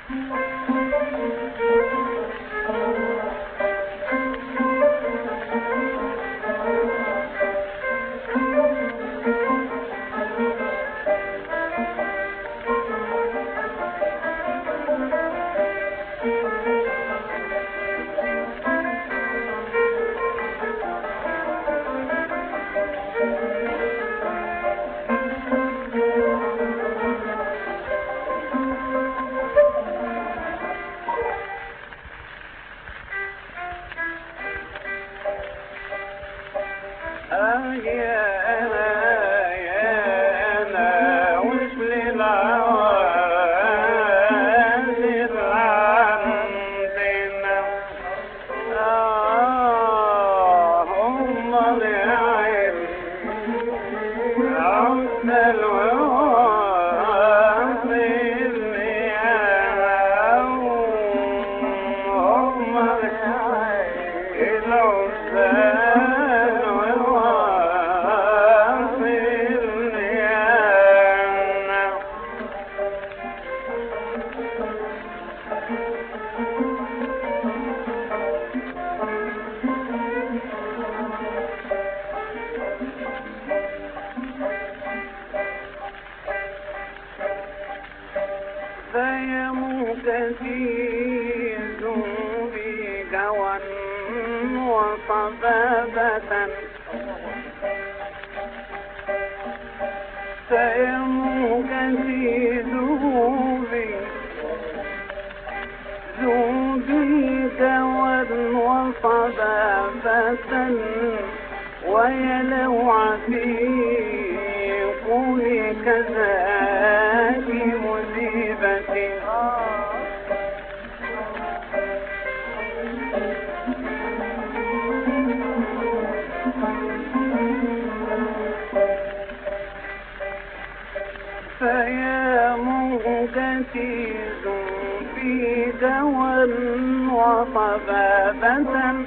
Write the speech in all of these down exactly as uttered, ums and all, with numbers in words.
ويلوع في قولي كذاك مصيبتي فيا موجتي في دوا وصبابة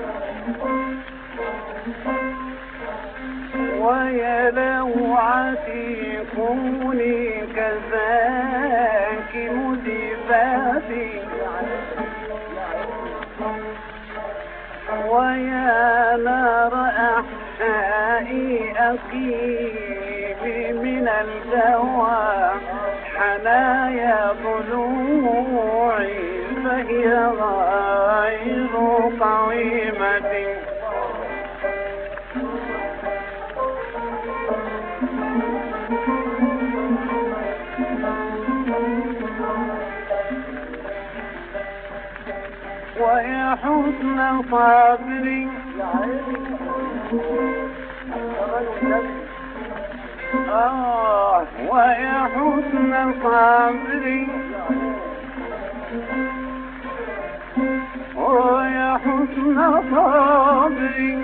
ويلوعتي كوني كذاك مذيباتي ويا نار أحشائي أقيمي من الجوى حنايا ضلوعي فهي غير قويمة ويا حسن صبري آه ويا حسن صبري ويا حسن صبري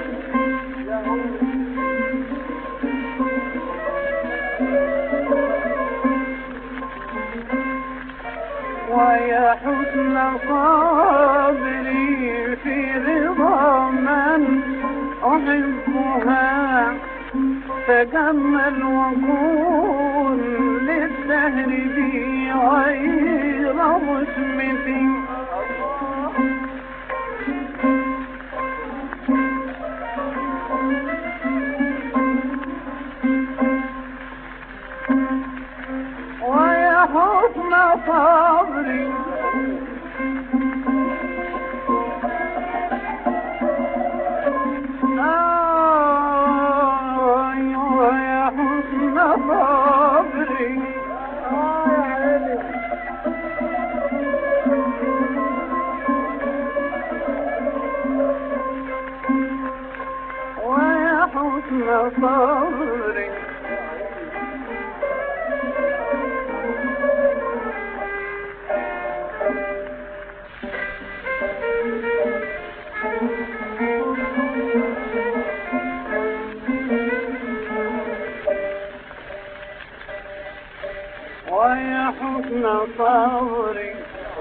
ويا حسن صبري في رضا من أحبها تجمل وكون للدهر بي غير مشمت ويا حسن صبري صبري ويا حسن صبري ويا حسن صبري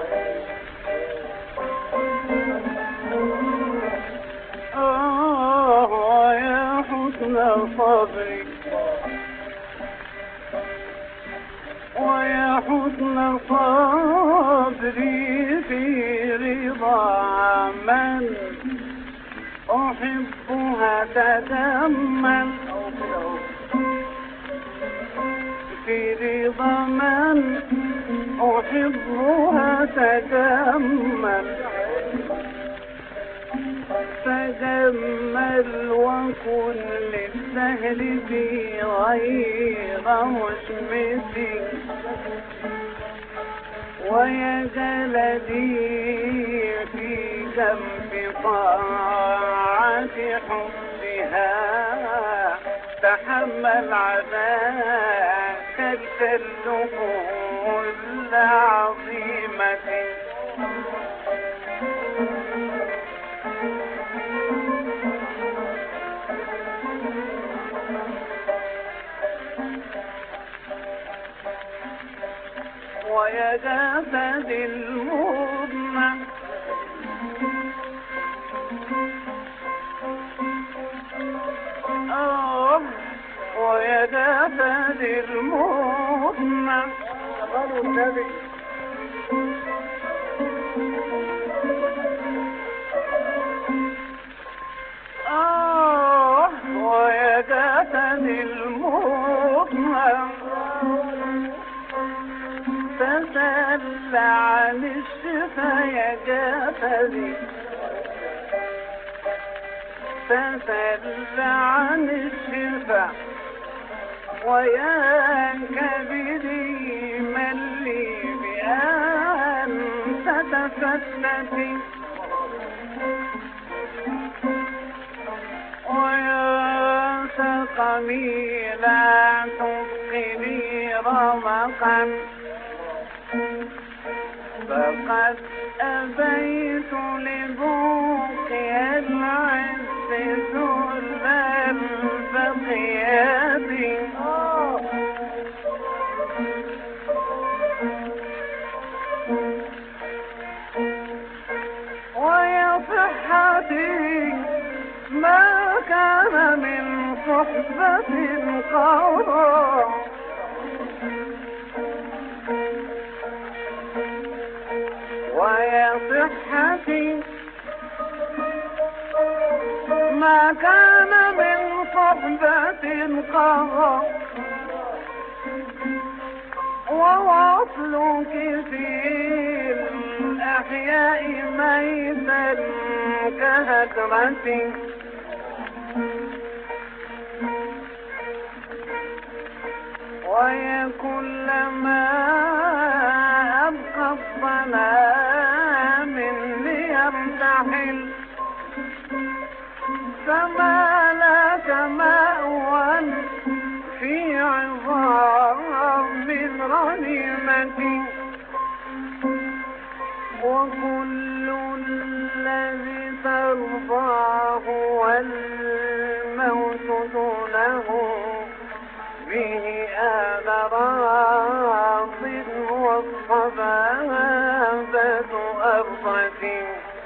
آه ويا حسن صبري ويا حسن صبري صبري في رضا من أحبها تتأمل في رضا من أحبها تتأمل تجمل وكن للسهل في غير مشمس ويا جلدي في جنب طاعة حبها تحمل عذاك التلقوا العظيمة ويا جسد المضمى آه ويا جسد المضمى آه ويا جسد المضمى تسل عن الشفا يا جسدي تسل عن الشفا ويا كبدي من لي بأن تتفتتي ويا سقمي لا تبقني رمقا فقد أبيت لبوقي العز ذل البقيات ويا صحتي ما كان من صحبة قوضا ويا صحتي ما كان من صحبة قضى ووصلك في الأحياء ميتا كهجرتي ويا كلما أبقى الظلام ليرتحل فما لك مأوى في عظام الغنيمة وكل الذي ترضاه والموت دونه به أنا راض والصبابة أرضتي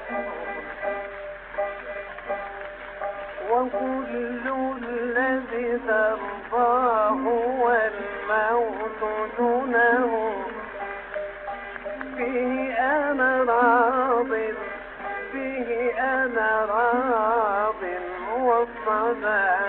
وكل الذي ترضاه والموت دونه به أنا راض به أنا راض والصبابة